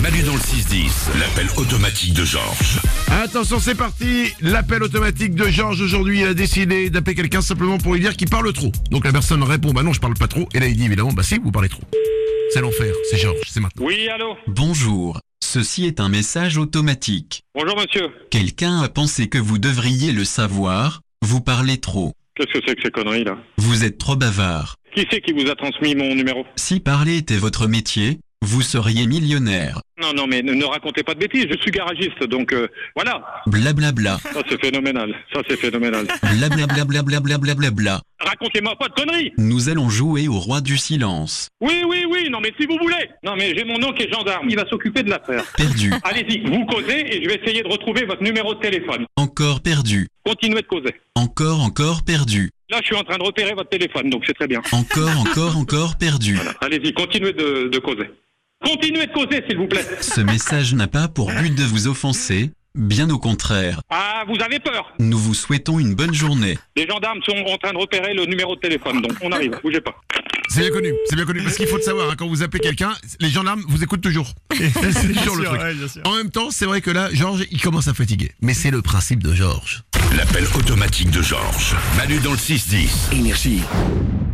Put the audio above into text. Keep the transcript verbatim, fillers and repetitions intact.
Manu dans le six dix, l'appel automatique de Georges. Attention, c'est parti. L'appel automatique de Georges aujourd'hui, il a décidé d'appeler quelqu'un simplement pour lui dire qu'il parle trop. Donc la personne répond, bah non, je parle pas trop. Et là, il dit évidemment, bah si, vous parlez trop. C'est l'enfer, c'est Georges, c'est maintenant. Oui, allô? Bonjour, ceci est un message automatique. Bonjour monsieur. Quelqu'un a pensé que vous devriez le savoir, vous parlez trop. Qu'est-ce que c'est que ces conneries là? Vous êtes trop bavard. Qui c'est qui vous a transmis mon numéro? Si parler était votre métier, vous seriez millionnaire. Non, non, mais ne, ne racontez pas de bêtises, je suis garagiste, donc euh, voilà. Blablabla. Ça c'est phénoménal, ça c'est phénoménal. Blablabla. Racontez-moi pas de conneries. Nous allons jouer au roi du silence. Oui, oui, oui, non mais si vous voulez. Non mais j'ai mon oncle qui est gendarme, il va s'occuper de l'affaire. Perdu. Allez-y, vous causez et je vais essayer de retrouver votre numéro de téléphone. Encore perdu. Continuez de causer. Encore, encore perdu. Là je suis en train de repérer votre téléphone, donc c'est très bien. Encore, encore, encore perdu. Voilà. Allez-y, continuez de, de causer. Continuez de causer, s'il vous plaît. Ce message n'a pas pour but de vous offenser, bien au contraire. Ah, vous avez peur? Nous vous souhaitons une bonne journée. Les gendarmes sont en train de repérer le numéro de téléphone, donc on arrive, bougez pas. C'est bien connu, c'est bien connu. Parce qu'il faut le savoir, hein, quand vous appelez quelqu'un, les gendarmes vous écoutent toujours. C'est toujours le truc. En même temps, c'est vrai que là, Georges, il commence à fatiguer. Mais c'est le principe de Georges. L'appel automatique de Georges. Manu dans le six dix. Énergie.